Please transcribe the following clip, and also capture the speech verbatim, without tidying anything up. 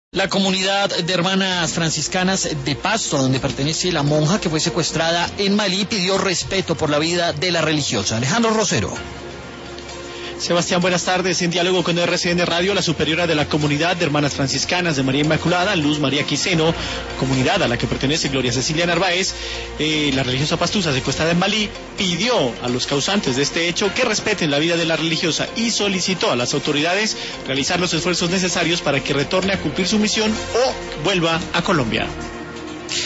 La comunidad de hermanas franciscanas de Pasto, donde pertenece la monja que fue secuestrada en Malí, pidió respeto por la vida de la religiosa. Alejandro Rosero. Sebastián, buenas tardes. En diálogo con R C N Radio, la superiora de la comunidad de hermanas franciscanas de María Inmaculada, Luz María Quiseno, comunidad a la que pertenece Gloria Cecilia Narváez, eh, la religiosa pastusa secuestrada en Malí, pidió a los causantes de este hecho que respeten la vida de la religiosa y solicitó a las autoridades realizar los esfuerzos necesarios para que retorne a cumplir su misión o vuelva a Colombia.